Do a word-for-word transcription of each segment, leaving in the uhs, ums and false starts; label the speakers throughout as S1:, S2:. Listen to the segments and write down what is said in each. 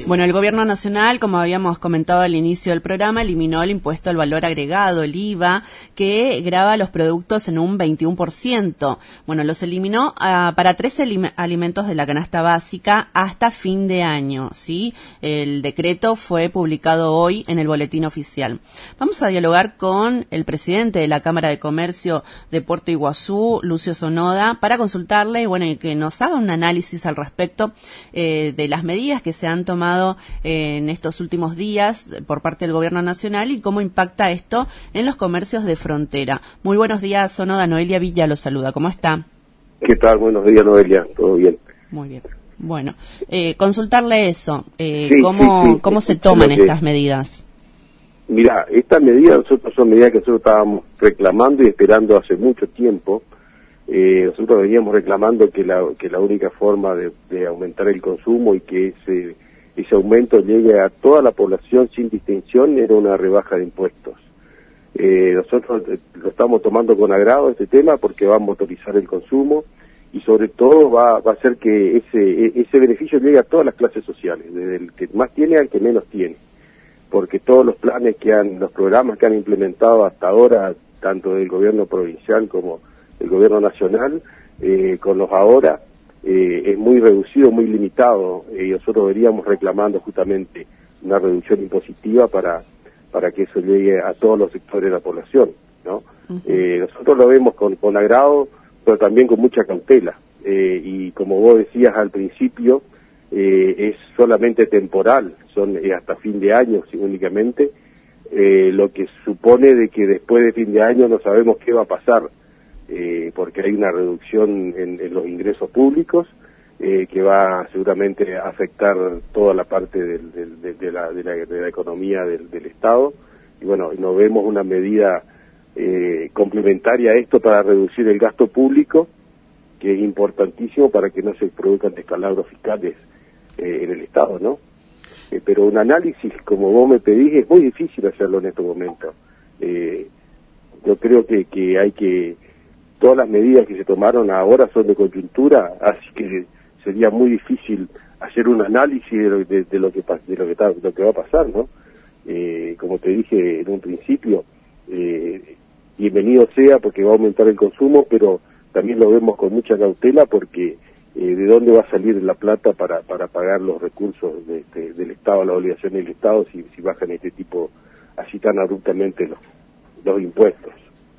S1: Bueno, el Gobierno Nacional, como habíamos comentado al inicio del programa, eliminó el impuesto al valor agregado, el I V A, que grava los productos en un veintiuno por ciento. Bueno, los eliminó uh, para trece alimentos de la canasta básica hasta fin de año, ¿sí? El decreto fue publicado hoy en el Boletín Oficial. Vamos a dialogar con el presidente de la Cámara de Comercio de Puerto Iguazú, Lucio Sonoda, para consultarle, bueno, y que nos haga un análisis al respecto eh, de las medidas que se han tomado en estos últimos días por parte del Gobierno Nacional y cómo impacta esto en los comercios de frontera. Muy buenos días, Sonoda. Noelia Villa lo saluda. ¿Cómo está?
S2: ¿Qué tal? Buenos días, Noelia. ¿Todo bien?
S1: Muy bien. Bueno, eh, consultarle eso. Eh,
S2: sí,
S1: ¿Cómo,
S2: sí, sí.
S1: cómo se toman
S2: que,
S1: estas medidas?
S2: Mira, estas medidas nosotros son medidas que nosotros estábamos reclamando y esperando hace mucho tiempo. Eh, nosotros veníamos reclamando que la, que la única forma de, de aumentar el consumo y que ese... ese aumento llegue a toda la población sin distinción era una rebaja de impuestos. Eh, nosotros lo estamos tomando con agrado este tema porque va a motorizar el consumo y sobre todo va, va a hacer que ese, ese beneficio llegue a todas las clases sociales, desde el que más tiene al que menos tiene, porque todos los planes que han, los programas que han implementado hasta ahora, tanto del gobierno provincial como el gobierno nacional, eh, con los ahora, Eh, es muy reducido, muy limitado, y eh, nosotros veníamos reclamando justamente una reducción impositiva para para que eso llegue a todos los sectores de la población, ¿no? Uh-huh. Eh, nosotros lo vemos con, con agrado, pero también con mucha cautela, eh, y como vos decías al principio, eh, es solamente temporal, son eh, hasta fin de año únicamente, eh, lo que supone de que después de fin de año no sabemos qué va a pasar, Eh, porque hay una reducción en, en los ingresos públicos eh, que va seguramente a afectar toda la parte del, del, de, de, la, de, la, de la economía del, del Estado, y bueno, no vemos una medida eh, complementaria a esto para reducir el gasto público, que es importantísimo para que no se produzcan descalabros fiscales eh, en el Estado, ¿no? Eh, pero un análisis, como vos me pedís, es muy difícil hacerlo en estos momentos. Eh, yo creo que, que hay que todas las medidas que se tomaron ahora son de coyuntura, así que sería muy difícil hacer un análisis de lo, de, de lo que de lo que, está, de lo que va a pasar, ¿no? Eh, como te dije en un principio, eh, bienvenido sea porque va a aumentar el consumo, pero también lo vemos con mucha cautela porque eh, de dónde va a salir la plata para para pagar los recursos de, de, del Estado, las obligaciones del Estado si, si bajan este tipo así tan abruptamente los, los impuestos.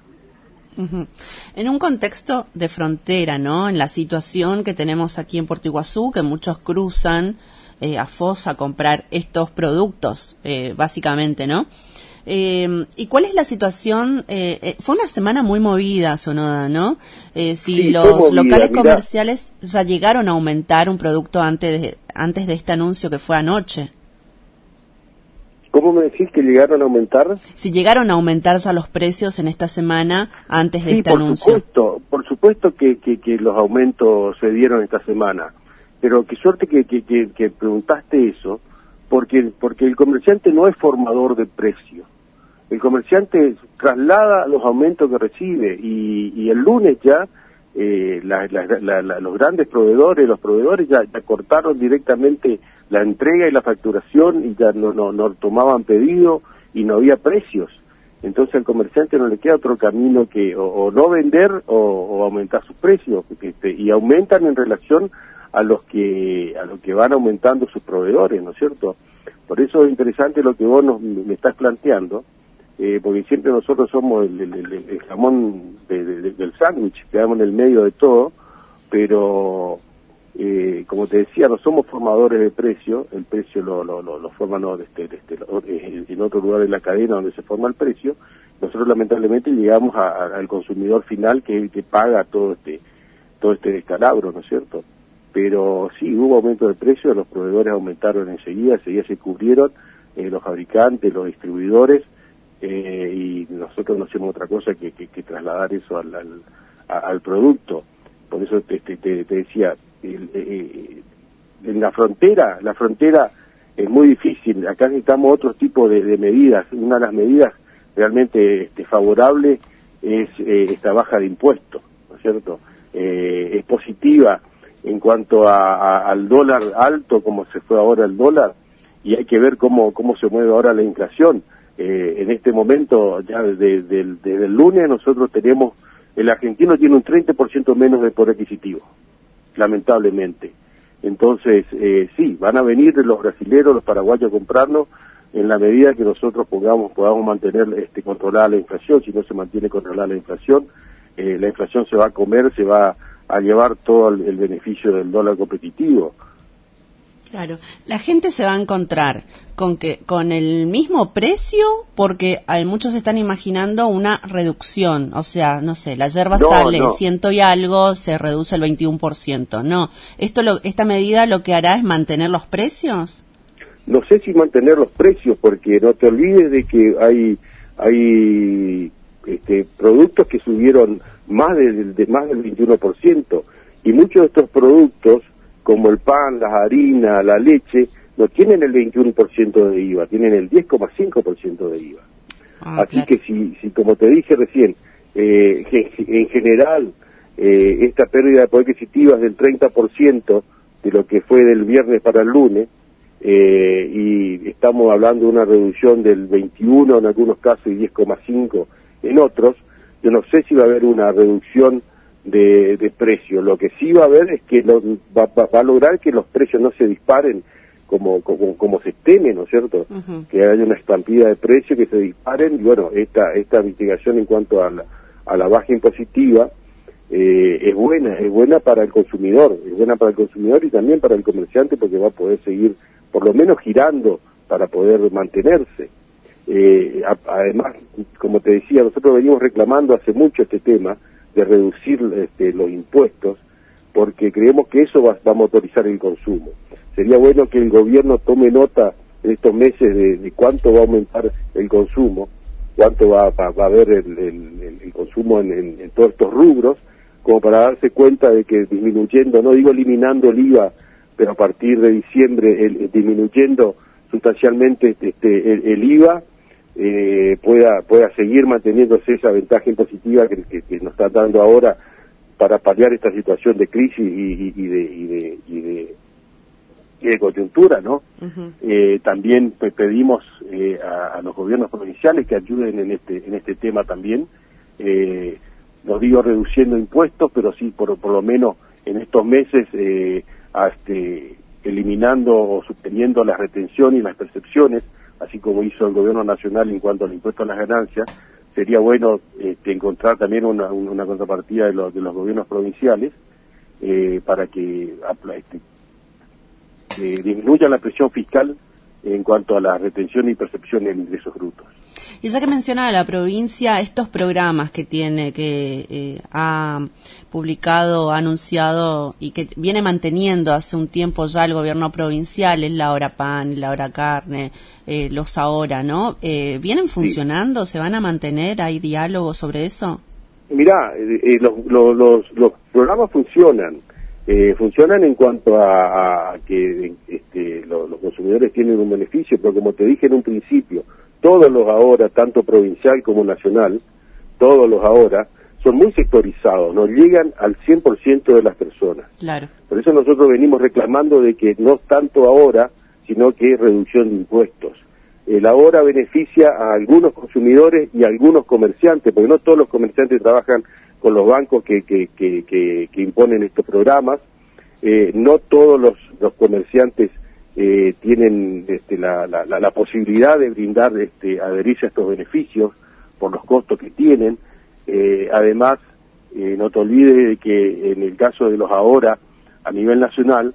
S1: Uh-huh. En un contexto de frontera, ¿no? En la situación que tenemos aquí en Puerto Iguazú, que muchos cruzan eh, a Foz a comprar estos productos, eh, básicamente, ¿no? Eh, ¿Y cuál es la situación? Eh, eh, fue una semana muy movida, Sonoda, ¿no? Eh, si
S2: sí,
S1: los
S2: movida,
S1: locales
S2: mira,
S1: comerciales ya llegaron a aumentar un producto antes de, antes de este anuncio que fue anoche.
S2: ¿Cómo me decís que llegaron a aumentar?
S1: Si llegaron a aumentar ya los precios en esta semana antes de
S2: sí,
S1: este
S2: por
S1: anuncio.
S2: Supuesto, por supuesto que, que, que los aumentos se dieron esta semana, pero qué suerte que, que, que, que preguntaste eso, porque, porque el comerciante no es formador de precio. El comerciante traslada los aumentos que recibe y, y el lunes ya eh, la, la, la, la, los grandes proveedores, los proveedores ya, ya cortaron directamente la entrega y la facturación y ya no, no, no tomaban pedido y no había precios. Entonces al comerciante no le queda otro camino que o, o no vender o, o aumentar sus precios, este, y aumentan en relación a los que a los que van aumentando sus proveedores, ¿no es cierto? Por eso es interesante lo que vos nos, me estás planteando, eh, porque siempre nosotros somos el, el, el, el jamón de, de, del sándwich, quedamos en el medio de todo, pero Eh, como te decía, no somos formadores de precio, el precio lo, lo, lo, lo forman no, este, este, lo, en otro lugar de la cadena donde se forma el precio. Nosotros lamentablemente llegamos a, a, al consumidor final que es el que paga todo este todo este descalabro, ¿no es cierto? Pero sí, hubo aumento de precio, los proveedores aumentaron enseguida, enseguida se cubrieron, eh, los fabricantes, los distribuidores, eh, y nosotros no hacemos otra cosa que, que, que trasladar eso al, al, a, al producto. Por eso te, te, te, te decía, el, eh, en la frontera, la frontera es muy difícil, acá necesitamos otro tipo de, de medidas. Una de las medidas realmente este, favorable es eh, esta baja de impuestos, ¿no es cierto? Eh, es positiva en cuanto a, a, al dólar alto, como se fue ahora el dólar, y hay que ver cómo, cómo se mueve ahora la inflación. Eh, en este momento, ya desde, desde, desde el lunes, nosotros tenemos, el argentino tiene un treinta por ciento menos de poder adquisitivo, lamentablemente. Entonces, eh, sí, van a venir los brasileros, los paraguayos a comprarnos en la medida que nosotros pongamos, podamos mantener este, controlada la inflación. Si no se mantiene controlada la inflación, eh, la inflación se va a comer, se va a llevar todo el, el beneficio del dólar competitivo.
S1: Claro, la gente se va a encontrar con que con el mismo precio, porque hay, muchos están imaginando una reducción, o sea, no sé, la yerba
S2: no,
S1: sale
S2: no.
S1: ciento y algo, se reduce el veintiuno por ciento. No, esto lo, esta medida lo que hará es mantener los precios.
S2: No sé si mantener los precios, porque no te olvides de que hay hay este, productos que subieron más de, de más del veintiuno por ciento, y muchos de estos productos, como el pan, las harinas, la leche, no tienen el veintiuno por ciento de I V A, tienen el diez coma cinco por ciento de I V A. Ah, Así claro. que si, si, como te dije recién, eh, en general, eh, esta pérdida de poder adquisitivo es del treinta por ciento de lo que fue del viernes para el lunes, eh, y estamos hablando de una reducción del veintiuno en algunos casos y diez coma cinco en otros, yo no sé si va a haber una reducción de, de precio. Lo que sí va a haber es que lo, va, va, va a lograr que los precios no se disparen como como, como se teme, ¿no es cierto? Uh-huh. Que haya una estampida de precios que se disparen, y bueno, esta esta mitigación en cuanto a la, a la baja impositiva eh, es buena, es buena para el consumidor, es buena para el consumidor y también para el comerciante, porque va a poder seguir por lo menos girando para poder mantenerse. Eh, a, además, como te decía, nosotros venimos reclamando hace mucho este tema de reducir este, los impuestos, porque creemos que eso va, va a motorizar el consumo. Sería bueno que el gobierno tome nota en estos meses de, de cuánto va a aumentar el consumo, cuánto va, va, va a haber el, el, el consumo en, en, en todos estos rubros, como para darse cuenta de que disminuyendo, no digo eliminando el I V A, pero a partir de diciembre el, el disminuyendo sustancialmente este, el, el I V A, eh, pueda pueda seguir manteniéndose esa ventaja impositiva que, que, que nos está dando ahora para paliar esta situación de crisis y, y, y, de, y, de, y, de, y de coyuntura, ¿no? Uh-huh. Eh, también pues, pedimos eh, a, a los gobiernos provinciales que ayuden en este en este tema también, eh, no digo reduciendo impuestos, pero sí por, por lo menos en estos meses eh, a este, eliminando o suspendiendo la retención y las percepciones, así como hizo el gobierno nacional en cuanto al impuesto a las ganancias. Sería bueno este, encontrar también una, una contrapartida de los, de los gobiernos provinciales eh, para que este, eh, disminuya la presión fiscal en cuanto a la retención y percepción de ingresos brutos.
S1: Y ya que menciona la provincia, estos programas que tiene, que eh, ha publicado, ha anunciado y que viene manteniendo hace un tiempo ya el gobierno provincial, es la hora pan, la hora carne, eh, los ahora, ¿no? Eh, ¿Vienen funcionando? Sí. ¿Se van a mantener? ¿Hay diálogo sobre eso?
S2: Mirá, eh, eh, los, los, los, los programas funcionan. Eh, funcionan en cuanto a, a que este, los, los consumidores tienen un beneficio, pero como te dije en un principio, todos los ahora, tanto provincial como nacional, todos los ahora, son muy sectorizados, no llegan al cien por ciento de las personas.
S1: Claro.
S2: Por eso nosotros venimos reclamando de que no tanto ahora, sino que reducción de impuestos. El ahora beneficia a algunos consumidores y a algunos comerciantes, porque no todos los comerciantes trabajan con los bancos que, que, que, que, que imponen estos programas, eh, no todos los, los comerciantes eh, tienen este, la, la, la posibilidad de brindar, este, adherirse a estos beneficios por los costos que tienen. Eh, además, eh, no te olvides de que en el caso de los ahora, a nivel nacional,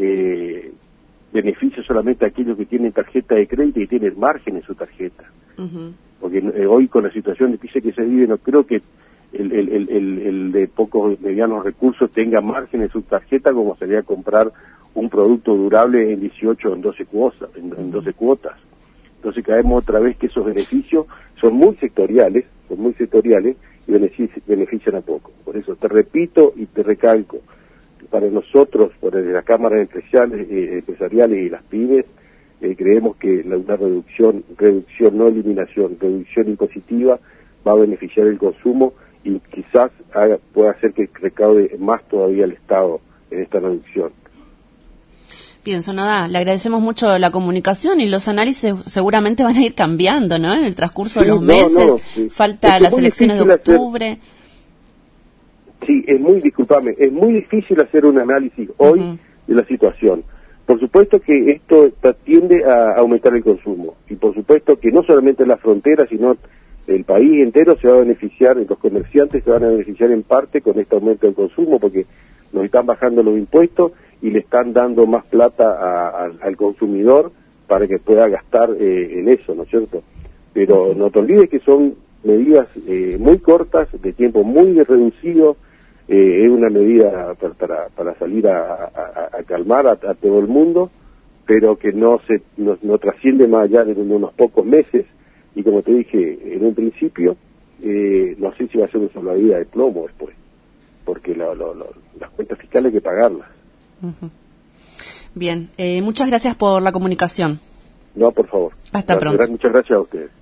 S2: eh, beneficia solamente a aquellos que tienen tarjeta de crédito y tienen margen en su tarjeta. Uh-huh. Porque eh, hoy con la situación de crisis que se vive, no creo que El, el, el, el, el de pocos medianos recursos tenga margen en su tarjeta como sería comprar un producto durable en dieciocho o en doce cuotas, en, en doce cuotas. Entonces caemos otra vez que esos beneficios son muy sectoriales, son muy sectoriales y benefician, benefician a poco. Por eso te repito y te recalco, para nosotros, por las cámaras empresariales, eh, empresariales y las pymes, eh, creemos que la, una reducción, reducción, no eliminación, reducción impositiva va a beneficiar el consumo y quizás haga, pueda hacer que recaude más todavía el Estado en esta reducción.
S1: Bien, Sonoda, le agradecemos mucho la comunicación y los análisis seguramente van a ir cambiando, ¿no? En el transcurso
S2: sí,
S1: de los
S2: no,
S1: meses,
S2: no, sí.
S1: falta
S2: es
S1: las elecciones de octubre.
S2: Hacer... Sí, es muy, discúlpame, es muy difícil hacer un análisis hoy uh-huh. de la situación. Por supuesto que esto tiende a aumentar el consumo y por supuesto que no solamente en la frontera, sino el país entero se va a beneficiar, los comerciantes se van a beneficiar en parte con este aumento del consumo porque nos están bajando los impuestos y le están dando más plata a, a, al consumidor para que pueda gastar eh, en eso, ¿no es cierto? Pero no te olvides que son medidas eh, muy cortas, de tiempo muy reducido, eh, es una medida para, para, para salir a, a, a calmar a, a todo el mundo, pero que no se no, no trasciende más allá de unos pocos meses, y como te dije en un principio, eh, no sé si va a ser una salvavidas de plomo después, porque lo, lo, lo, las cuentas fiscales hay que pagarlas.
S1: Uh-huh. Bien, eh, muchas gracias por la comunicación.
S2: No, por favor.
S1: Hasta
S2: Gracias,
S1: pronto.
S2: Muchas gracias a ustedes.